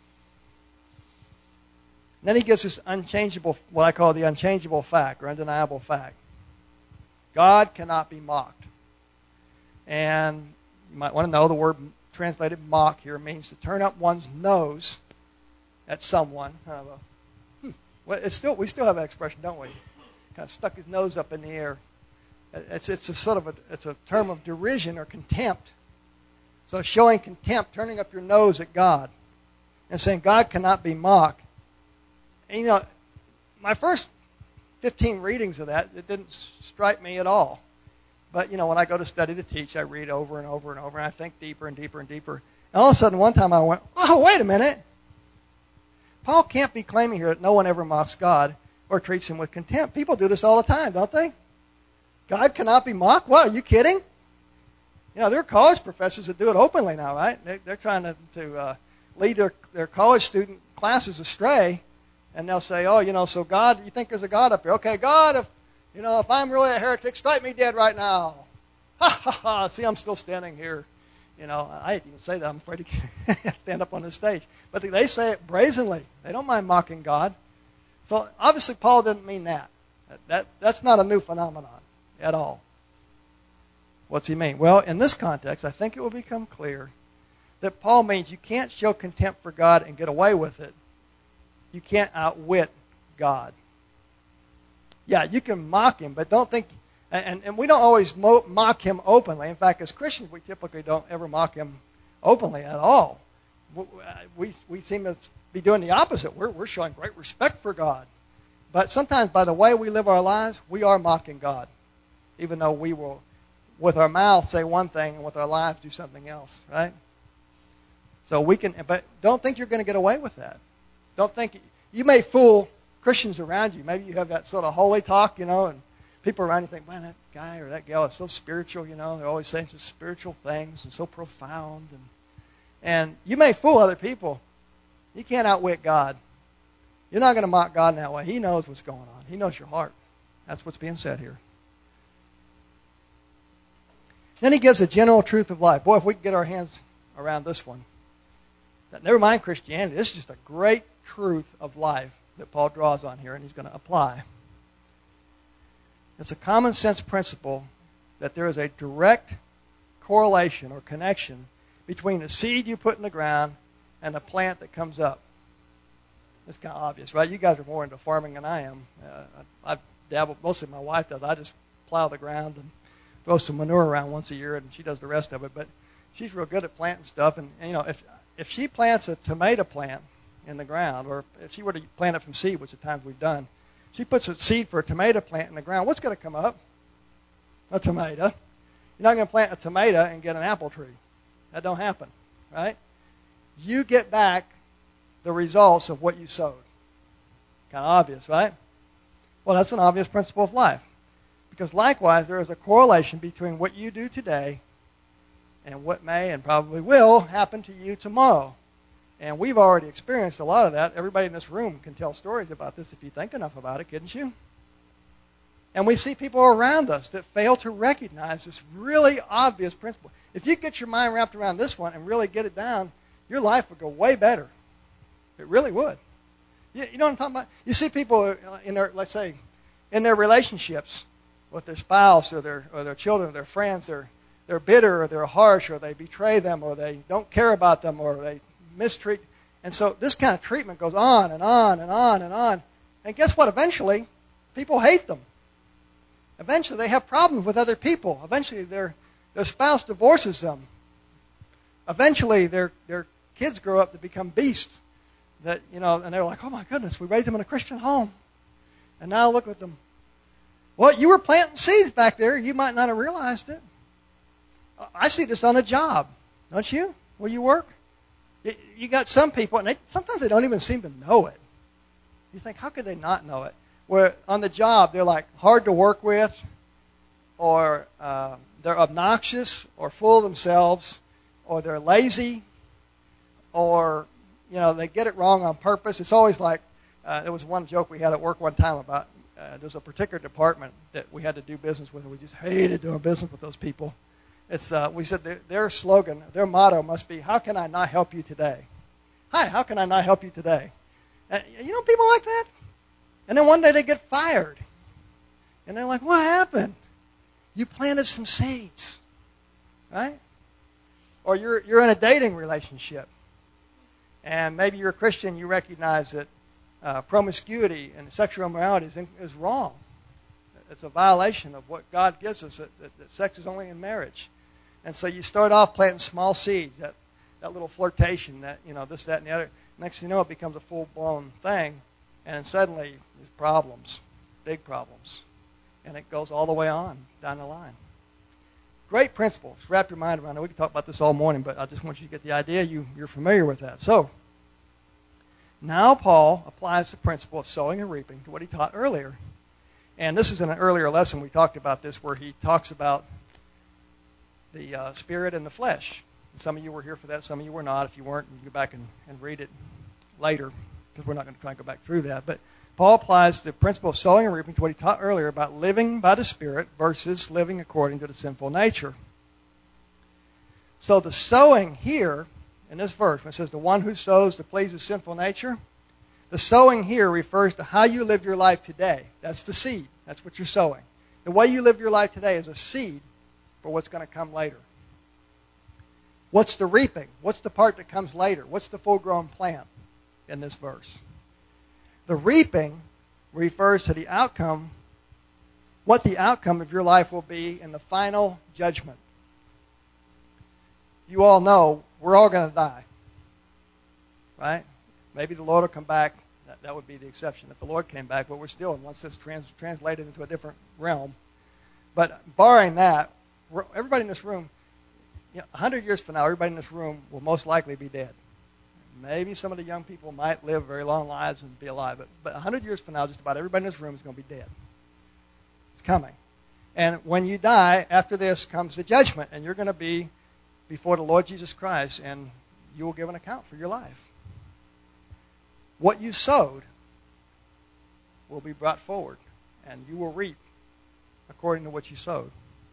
And then he gives this unchangeable, what I call the unchangeable fact or undeniable fact. God cannot be mocked. And you might want to know the word translated mock here means to turn up one's nose at someone. Kind of a, hmm, well, it's still we still have that expression, don't we? Kind of stuck his nose up in the air. It's it's a sort of a it's a term of derision or contempt. So showing contempt, turning up your nose at God, and saying God cannot be mocked. And you know, my first fifteen readings of that, it didn't strike me at all. But, you know, when I go to study to teach, I read over and over and over, and I think deeper and deeper and deeper. And all of a sudden, one time I went, oh, wait a minute. Paul can't be claiming here that no one ever mocks God or treats him with contempt. People do this all the time, don't they? God cannot be mocked? What, are you kidding? You know, there are college professors that do it openly now, right? They, they're trying to, to uh, lead their, their college student classes astray, and they'll say, oh, you know, so God, you think there's a God up here. Okay, God, if, you know, if I'm really a heretic, strike me dead right now. Ha, ha, ha, see, I'm still standing here. You know, I hate to even say that. I'm afraid to stand up on the stage. But they say it brazenly. They don't mind mocking God. So obviously Paul didn't mean that. That, that that's not a new phenomenon at all. What's he mean? Well, in this context, I think it will become clear that Paul means you can't show contempt for God and get away with it. You can't outwit God. Yeah, you can mock him, but don't think... And, and we don't always mo- mock him openly. In fact, as Christians, we typically don't ever mock him openly at all. We, we seem to be doing the opposite. We're, we're showing great respect for God. But sometimes by the way we live our lives, we are mocking God, even though we will, with our mouth, say one thing and with our lives do something else, right? So we can, but don't think you're going to get away with that. Don't think, you may fool Christians around you. Maybe you have that sort of holy talk, you know, and people around you think, man, that guy or that gal is so spiritual, you know. They're always saying some spiritual things and so profound. And, and you may fool other people. You can't outwit God. You're not going to mock God in that way. He knows what's going on. He knows your heart. That's what's being said here. Then he gives a general truth of life. Boy, if we could get our hands around this one. Never mind Christianity. This is just a great truth of life that Paul draws on here, and he's going to apply. It's a common sense principle that there is a direct correlation or connection between the seed you put in the ground and the plant that comes up. It's kind of obvious, right? You guys are more into farming than I am. Uh, I, I dabble, mostly my wife does. I just plow the ground and throw some manure around once a year, and she does the rest of it. But she's real good at planting stuff. And, and you know, if if she plants a tomato plant in the ground, or if she were to plant it from seed, which at times we've done, she puts a seed for a tomato plant in the ground. What's going to come up? A tomato. You're not going to plant a tomato and get an apple tree. That don't happen, right? You get back the results of what you sowed. Kind of obvious, right? Well, that's an obvious principle of life. Because likewise, there is a correlation between what you do today and what may and probably will happen to you tomorrow. And we've already experienced a lot of that. Everybody in this room can tell stories about this if you think enough about it, couldn't you? And we see people around us that fail to recognize this really obvious principle. If you get your mind wrapped around this one and really get it down, your life would go way better. It really would. You, you know what I'm talking about? You see people in their, let's say, in their relationships with their spouse or their or their children or their friends, they're they're bitter or they're harsh or they betray them or they don't care about them or they mistreat. And so this kind of treatment goes on and on and on and on. And guess what? Eventually, people hate them. Eventually, they have problems with other people. Eventually, their their spouse divorces them. Eventually, their their kids grow up to become beasts. That you know, and they're like, "Oh my goodness, we raised them in a Christian home, and now look at them." Well, you were planting seeds back there. You might not have realized it. I see this on a job, don't you? Where you work, you got some people, and they, sometimes they don't even seem to know it. You think, how could they not know it? Where on the job they're like hard to work with, or uh, they're obnoxious, or full of themselves, or they're lazy, or you know they get it wrong on purpose. It's always like uh, there was one joke we had at work one time about uh, there's a particular department that we had to do business with, and we just hated doing business with those people. It's uh, we said their, their slogan, their motto must be, "How can I not help you today?" Hi, how can I not help you today? And, you know people like that. And then one day they get fired. And they're like, what happened? You planted some seeds. Right? Or you're you're in a dating relationship. And maybe you're a Christian, you recognize that uh, promiscuity and sexual immorality is, in, is wrong. It's a violation of what God gives us, that, that, that sex is only in marriage. And so you start off planting small seeds, that, that little flirtation, that, you know, this, that, and the other. Next thing you know, it becomes a full-blown thing. And suddenly, there's problems, big problems. And it goes all the way on down the line. great principle. Just wrap your mind around it. We can talk about this all morning, but I just want you to get the idea. You, you're familiar with that. So, now Paul applies the principle of sowing and reaping to what he taught earlier. And this is in an earlier lesson we talked about this, where he talks about the uh, spirit and the flesh. And some of you were here for that, some of you were not. If you weren't, you can go back and, and read it later, because we're not going to try and go back through that. But Paul applies the principle of sowing and reaping to what he taught earlier about living by the Spirit versus living according to the sinful nature. So the sowing here, in this verse, when it says the one who sows to please his sinful nature, the sowing here refers to how you live your life today. That's the seed. That's what you're sowing. The way you live your life today is a seed for what's going to come later. What's the reaping? What's the part that comes later? What's the full-grown plant in this verse? The reaping refers to the outcome, what the outcome of your life will be in the final judgment. You all know we're all going to die, right? Maybe the Lord will come back. That, that would be the exception if the Lord came back, but we're still, once it's trans, translated into a different realm. But barring that, we're, everybody in this room, you know, one hundred years from now, everybody in this room will most likely be dead. Maybe some of the young people might live very long lives and be alive, but, but one hundred years from now, just about everybody in this room is going to be dead. It's coming. And when you die, after this comes the judgment, and you're going to be before the Lord Jesus Christ, and you will give an account for your life. What you sowed will be brought forward, and you will reap according to what you sowed.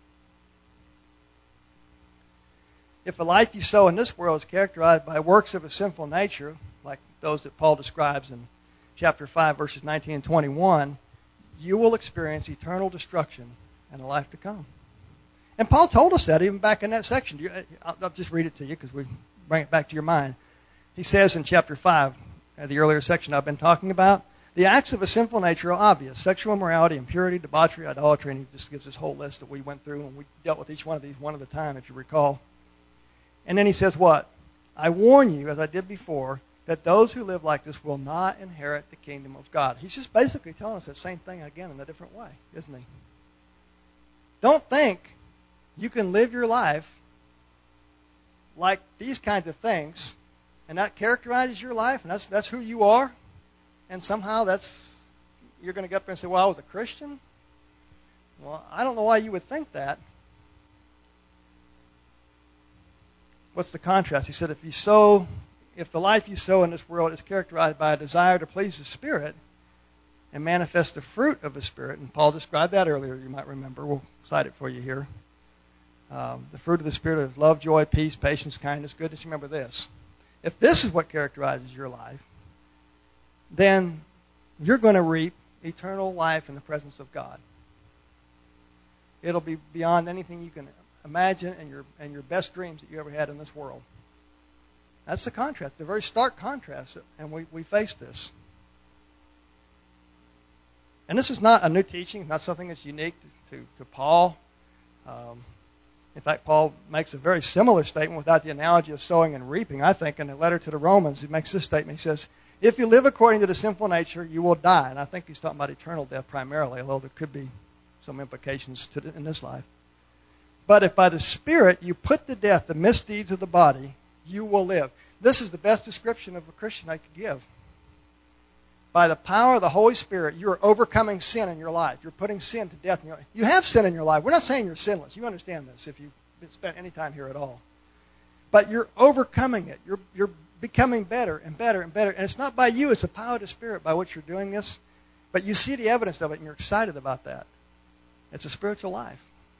If the life you sow in this world is characterized by works of a sinful nature, like those that Paul describes in chapter five, verses nineteen and twenty-one, you will experience eternal destruction and a life to come. And Paul told us that even back in that section. I'll, I'll just read it to you because we bring it back to your mind. He says in chapter five, the earlier section I've been talking about, the acts of a sinful nature are obvious: sexual immorality, impurity, debauchery, idolatry, and he just gives this whole list that we went through, and we dealt with each one of these one at a time, if you recall. And then he says what? I warn you, as I did before, that those who live like this will not inherit the kingdom of God. He's just basically telling us that same thing again in a different way, isn't he? Don't think you can live your life like these kinds of things, and that characterizes your life, and that's that's who you are, and somehow that's you're going to get up there and say, well, I was a Christian? Well, I don't know why you would think that. What's the contrast? He said, if you sow, if the life you sow in this world is characterized by a desire to please the Spirit and manifest the fruit of the Spirit, and Paul described that earlier, you might remember. We'll cite it for you here. Um, the fruit of the Spirit is love, joy, peace, patience, kindness, goodness. Remember this. If this is what characterizes your life, then you're going to reap eternal life in the presence of God. It'll be beyond anything you can imagine and your and your best dreams that you ever had in this world. That's the contrast, the very stark contrast, and we, we face this. And this is not a new teaching, not something that's unique to, to, to Paul. Um, in fact, Paul makes a very similar statement without the analogy of sowing and reaping. I think in the letter to the Romans, he makes this statement. He says, if you live according to the sinful nature, you will die. And I think he's talking about eternal death primarily, although there could be some implications to it in this life. But if by the Spirit you put to death the misdeeds of the body, you will live. This is the best description of a Christian I could give. By the power of the Holy Spirit, you are overcoming sin in your life. You're putting sin to death in your life. You have sin in your life. We're not saying you're sinless. You understand this if you've spent any time here at all. But you're overcoming it. You're, you're becoming better and better and better. And it's not by you. It's the power of the Spirit by which you're doing this. But you see the evidence of it, and you're excited about that. It's a spiritual life.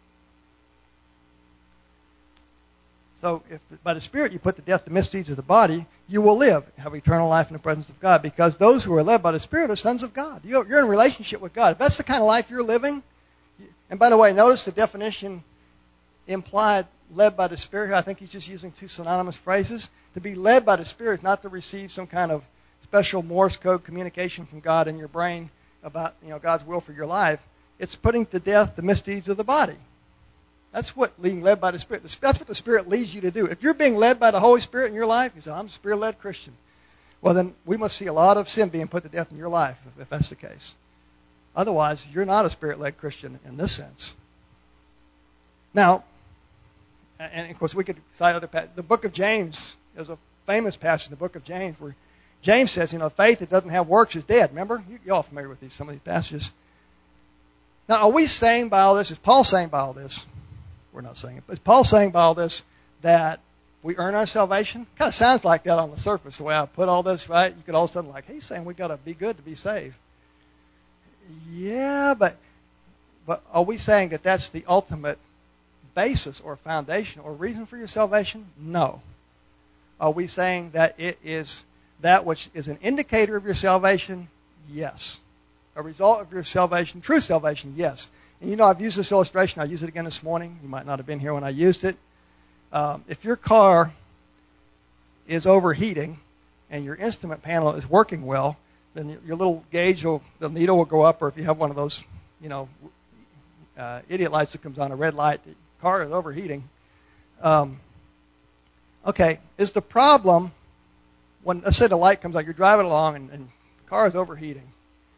So if by the Spirit you put to death the misdeeds of the body, you will live, have eternal life in the presence of God, because those who are led by the Spirit are sons of God. You're in a relationship with God. If that's the kind of life you're living, and by the way, notice the definition implied led by the Spirit here. I think he's just using two synonymous phrases. To be led by the Spirit is not to receive some kind of special Morse code communication from God in your brain about, you know, God's will for your life. It's putting to death the misdeeds of the body. That's what being led by the Spirit. That's what the Spirit leads you to do. If you're being led by the Holy Spirit in your life, you say, I'm a Spirit-led Christian. Well, then we must see a lot of sin being put to death in your life, if, if that's the case. Otherwise, you're not a Spirit-led Christian in this sense. Now, And, of course, we could cite other passages. The book of James is a famous passage in the book of James where James says, you know, faith that doesn't have works is dead. Remember? You're all familiar with these, some of these passages. Now, are we saying by all this, is Paul saying by all this, we're not saying it, but is Paul saying by all this that we earn our salvation? Kind of sounds like that on the surface, the way I put all this, right? You could all of a sudden like, he's saying we got to be good to be saved. Yeah, but but are we saying that that's the ultimate basis or foundation or reason for your salvation? No. Are we saying that it is that which is an indicator of your salvation? Yes. A result of your salvation, true salvation, yes. And you know, I've used this illustration. I used it again this morning. You might not have been here when I used it. Um, if your car is overheating and your instrument panel is working well, then your little gauge, will, the needle will go up, or if you have one of those, you know, uh, idiot lights that comes on, a red light, the car is overheating. Um, okay, is the problem, when, let's say the light comes on, you're driving along and, and the car is overheating.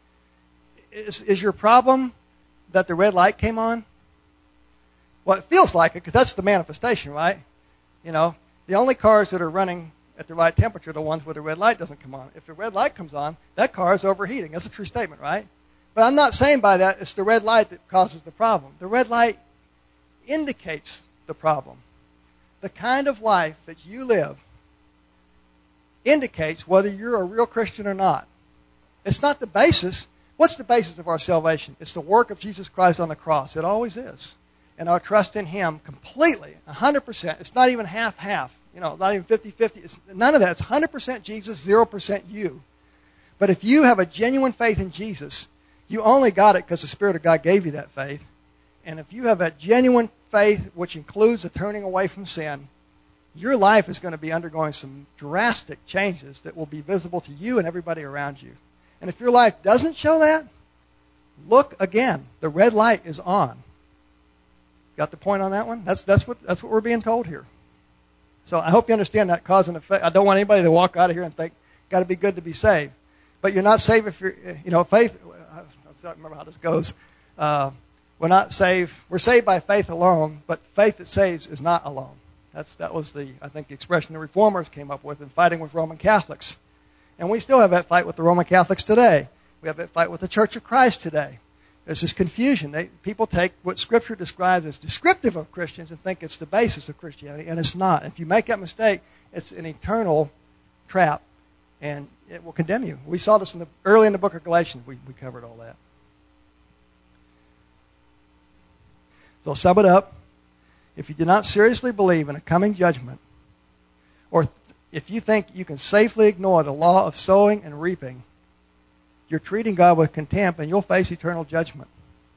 Is, is your problem that the red light came on? Well, it feels like it because that's the manifestation, right? You know, the only cars that are running at the right temperature are the ones where the red light doesn't come on. If the red light comes on, that car is overheating. That's a true statement, right? But I'm not saying by that it's the red light that causes the problem. The red light indicates the problem. The kind of life that you live indicates whether you're a real Christian or not. It's not the basis. What's the basis of our salvation? It's the work of Jesus Christ on the cross. It always is. And our trust in Him completely, one hundred percent. It's not even half-half. You know, not even fifty-fifty. It's none of that. It's one hundred percent Jesus, zero percent you. But if you have a genuine faith in Jesus, you only got it because the Spirit of God gave you that faith. And if you have a genuine faith, which includes a turning away from sin, your life is going to be undergoing some drastic changes that will be visible to you and everybody around you. And if your life doesn't show that, look again. The red light is on. Got the point on that one? That's that's what that's what we're being told here. So I hope you understand that cause and effect. I don't want anybody to walk out of here and think, got to be good to be saved. But you're not saved if you're, you know, faith. I don't remember how this goes. Uh, we're not saved. We're saved by faith alone, but faith that saves is not alone. That's that was the I think the expression the Reformers came up with in fighting with Roman Catholics. And we still have that fight with the Roman Catholics today. We have that fight with the Church of Christ today. There's this confusion. They, people take what Scripture describes as descriptive of Christians and think it's the basis of Christianity, and it's not. If you make that mistake, it's an eternal trap, and it will condemn you. We saw this in the, early in the book of Galatians. We, we covered all that. So sum it up. If you do not seriously believe in a coming judgment, or if you think you can safely ignore the law of sowing and reaping, you're treating God with contempt, and you'll face eternal judgment.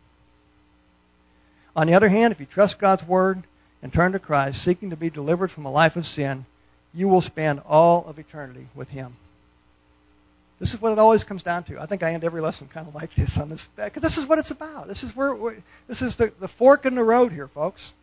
On the other hand, if you trust God's word and turn to Christ, seeking to be delivered from a life of sin, you will spend all of eternity with Him. This is what it always comes down to. I think I end every lesson kind of like this on this, because this is what it's about. This is where we're, this is the, the fork in the road here, folks.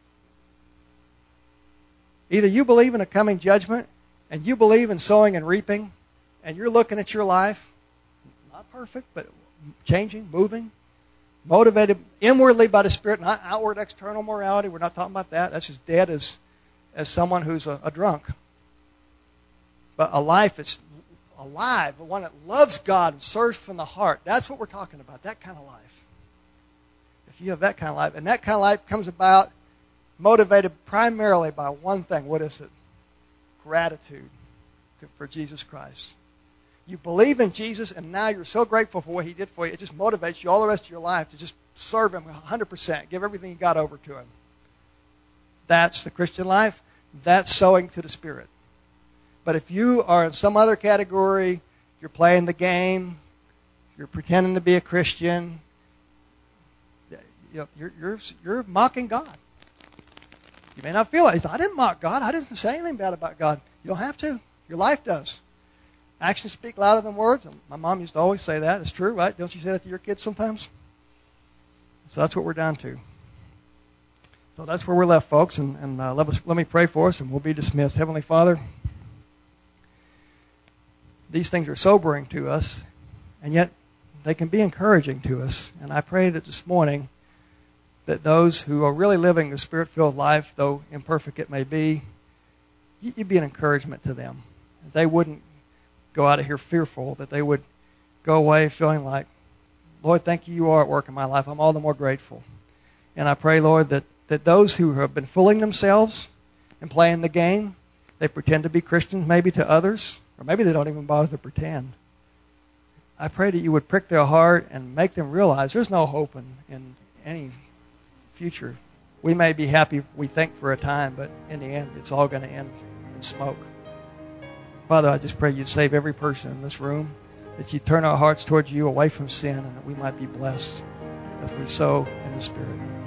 Either you believe in a coming judgment, and you believe in sowing and reaping, and you're looking at your life, not perfect, but changing, moving, motivated inwardly by the Spirit, not outward external morality. We're not talking about that. That's as dead as, as someone who's a, a drunk. But a life that's alive, the one that loves God and serves from the heart. That's what we're talking about, that kind of life. If you have that kind of life, and that kind of life comes about motivated primarily by one thing. What is it? Gratitude to, for Jesus Christ. You believe in Jesus, and now you're so grateful for what He did for you, it just motivates you all the rest of your life to just serve Him one hundred percent. Give everything you got over to Him. That's the Christian life. That's sowing to the Spirit. But if you are in some other category, you're playing the game, you're pretending to be a Christian, you're, you're, you're mocking God. You may not feel it. I didn't mock God. I didn't say anything bad about God. You don't have to. Your life does. Actions speak louder than words. My mom used to always say that. It's true, right? Don't you say that to your kids sometimes? So that's what we're down to. So that's where we're left, folks. And, and uh, let, us, let me pray for us, and we'll be dismissed. Heavenly Father, these things are sobering to us, and yet they can be encouraging to us. And I pray that this morning that those who are really living a Spirit-filled life, though imperfect it may be, you'd be an encouragement to them. They wouldn't go out of here fearful, that they would go away feeling like, Lord, thank you, you are at work in my life. I'm all the more grateful. And I pray, Lord, that, that those who have been fooling themselves and playing the game, they pretend to be Christians maybe to others, or maybe they don't even bother to pretend. I pray that you would prick their heart and make them realize there's no hope in, in any future. We may be happy, we think, for a time, but in the end, it's all going to end in smoke. Father, I just pray you'd save every person in this room, that you turn our hearts towards you, away from sin, and that we might be blessed as we sow in the Spirit.